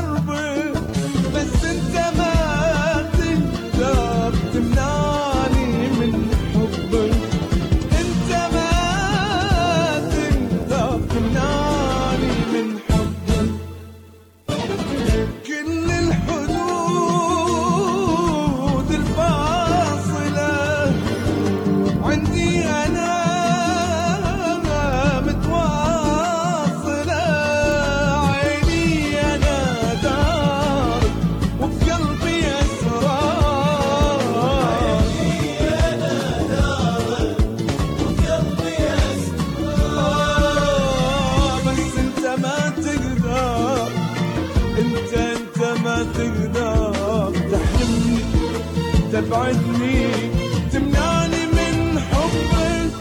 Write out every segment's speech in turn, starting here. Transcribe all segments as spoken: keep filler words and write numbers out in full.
قربي، بس انت ما تقدر تمنعني من حبك. انت ما تقدر تمنعني من حبك. كل الحدود الفاصلة عندي أنا متواصلة. عيني أنا دار وفي قلبي أسرار. عيني أنا دار وفي قلبي أسرار. بس أنت ما تقدر، أنت أنت ما تقدر تحرمني، تبعدني، تمنعني من حبك.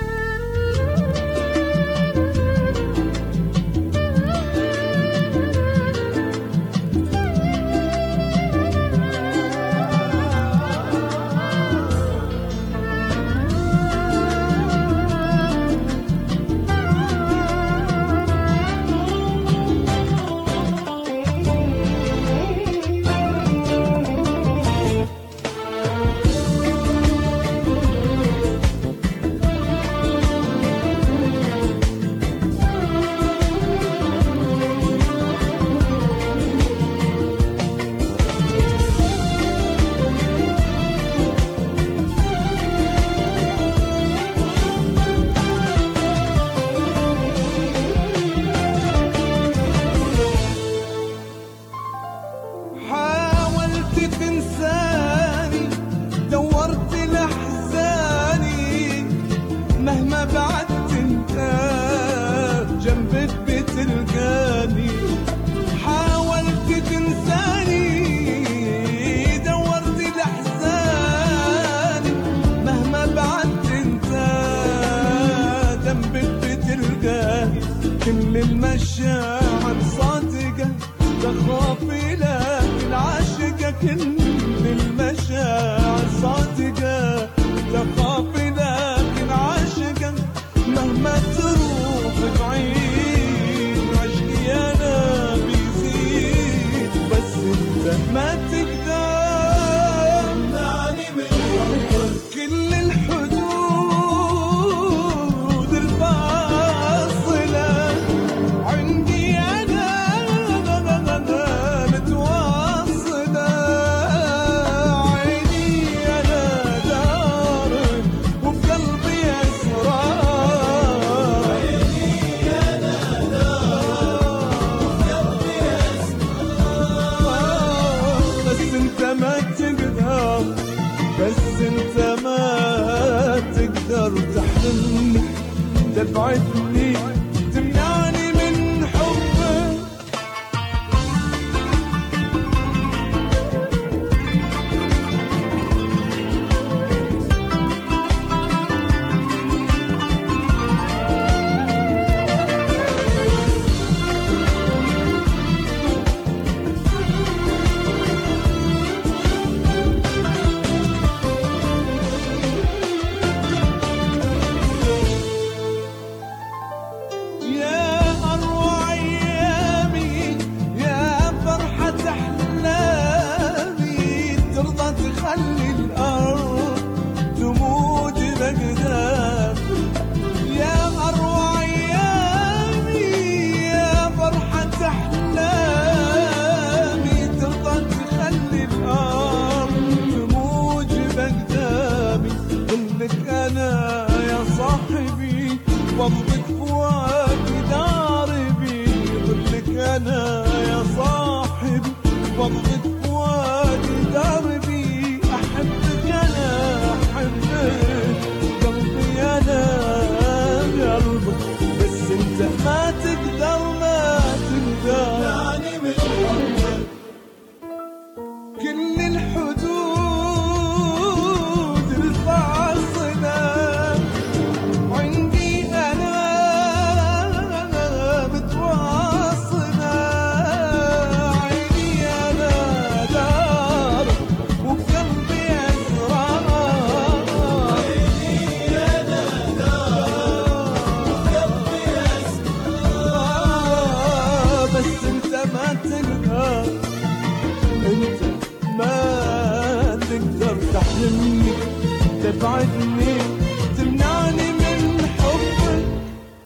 حاولت تنساني، دورت لأحزاني، مهما بعدت انت جنبك بتلقاني. حاولت تنساني، دورت لأحزاني، مهما بعدت انت جنبك بتلقاني. كل المشاعر صادقة تخافي لكن عاشقة. كل المشاعر صادقة تخافي لكن عاشقة. مهما تروح بعيد عشقي أنا بيزيد، بس أنت ما تقدر تمنعني من حبك. كل الحدود الفاصلة عندي أنا متواصلة. عيني أنا دار وفي قلبي أسرار. عيني أنا دار وفي قلبي أسرار. بس أنت ما تقدر، بس أنت ما تقدر تحرمني، تبعدني، تمنعني من حبك. يا أروع أيامي، يا فرحة أحلامي، ترضى تخلي الأرض تموج بأقدام. يا أروع أيامي، يا فرحة أحلامي، ترضى تخلي الأرض تموج بأقدامي. قلك أنا يا صاحبي فضلك فؤادي داربي. قلك أنا يا صاحبي فضلك فؤادي داربي. أحبك أنا أحبك، قلبي أنا قلبك، بس أنت ما تقدر ما تقدر تمنعني من حبك. كل الحدود الفاصلة عندي أنا متواصلة. عيني أنا دار وفي قلبي أسرار. عيني أنا دار وفي قلبي أسرار. بس أنت ما تقدر، تبعدني